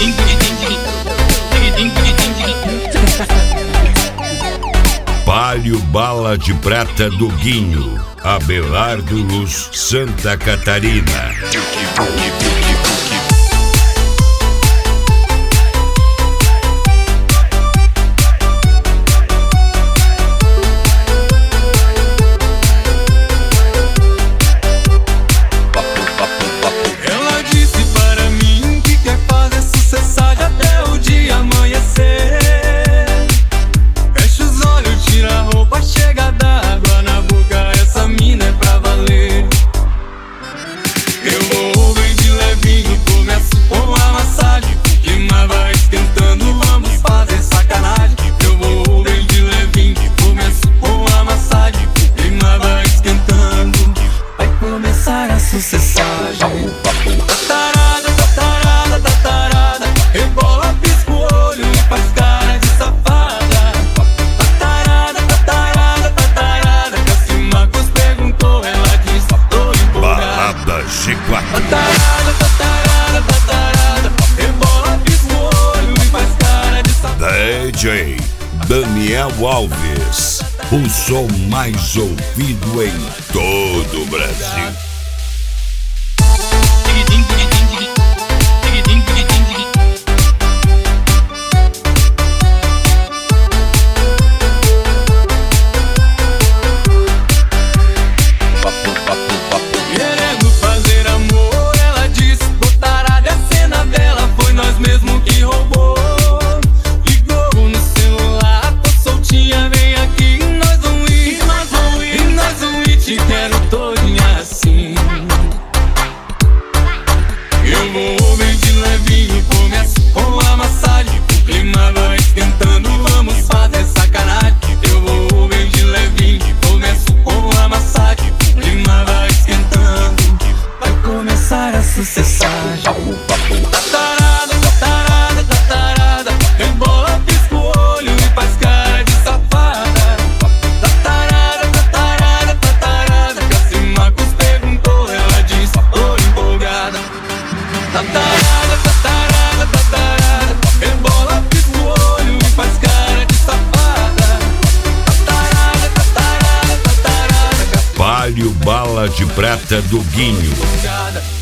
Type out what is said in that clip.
Palio Bala de Prata do Guinho, Abelardo Luz, Santa Catarina. Tatarada, tatarada, tatarada, rebola, pisca o olho e faz cara de safada. Tatarada, tatarada, tatarada, Cassi Marcos perguntou, ela disse, tô empolgada. Balada G4. Tatarada, tatarada, tatarada, rebola, pisca o olho e faz cara de safada. DJ Daniel Alves, o som mais ouvido em todo o Brasil. Querendo fazer amor, ela disse, botarada é a cena dela, foi nós mesmo que roubou. Ligou no celular, tô soltinha, vem aqui, nós vamos ir, nós vamos ir, nós vamos ir, te quero todinha assim. Eu vou bem de levinho, começo com a massagem, o clima vai esquentando, vamos fazer sacanagem. Eu vou bem de levinho, começo com a massagem, o clima vai esquentando, vai começar a sucessagem. Tatarada, tatarada, tatarada, rebola, pisca o olho e faz cara de safada. Tatarada, tatarada, tatarada, Cassi Marcos perguntou, ela disse, tô empolgada. Tatarada, tatarada, tatarada, rebola, pisca o olho e faz cara de safada. Tatarada, tatarada, tatarada, Palio Bala de Prata do Guinho. empolgada.